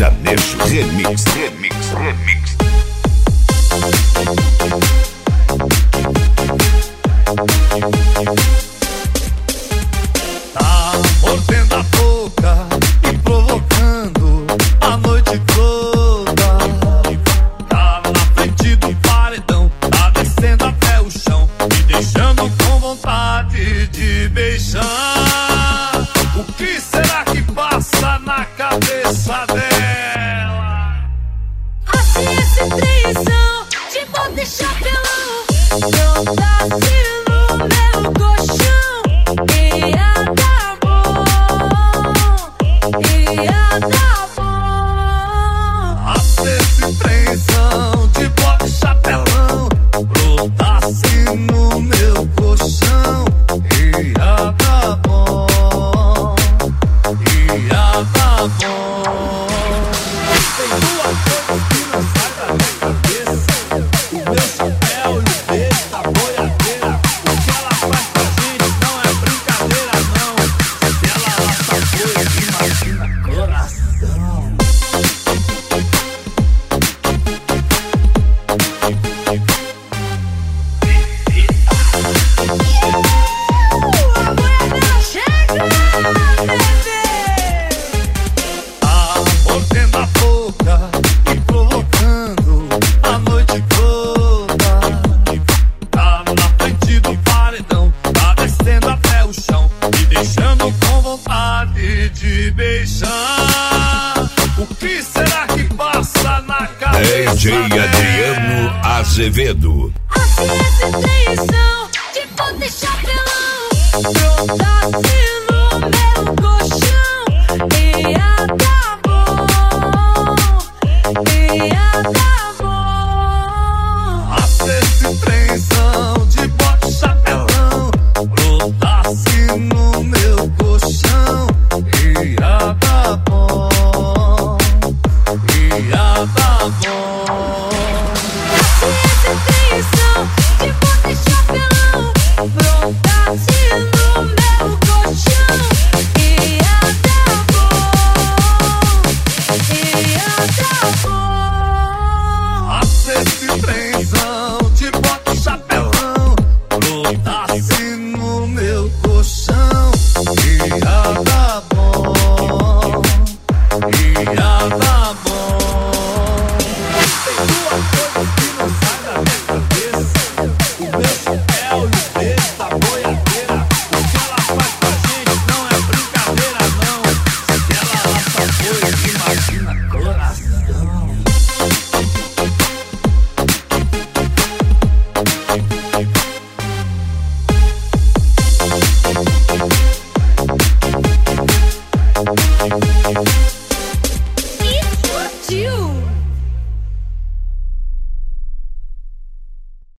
Sertanejo Remix. Tá mordendo a boca e provocando a noite toda. Tá na frente do paredão, tá descendo até o chão, me deixando com vontade de beijar. O que será que passa na cabeça dela? Assim esse trenzão de bota e chapelão, pronta-se no meu colchão. Ia dar bom, ia dar bom. Assim esse trenzão de bota e chapelão, pronta-se no meu colchão. Ia dar bom, ia dar bom. Tem duas coisas que não saem da minha cabeça: o meu chapéu e o beijo da boiadeira. O que ela faz pra gente não é brincadeira, não. Se ela lança fogo, imagina coração. A boiadeira chega, bebê. Tá mordendo a boca e provocando a noite toda. Tá na frente do paredão, tá descendo até o chão, me deixando com vontade de beijar. O que será que passa na cabeça DJ Adriano dela? Azevedo. Assim esse trenzão de bota e chapelão, pronta-se no meu colchão. Ia dar bom, ia dar bom. Esse trenzão de bota e chapelão, gruda-se no meu colchão. Ia dar bom, ia dar bom. Assim esse trenzão de bota e chapelão, pronta-se no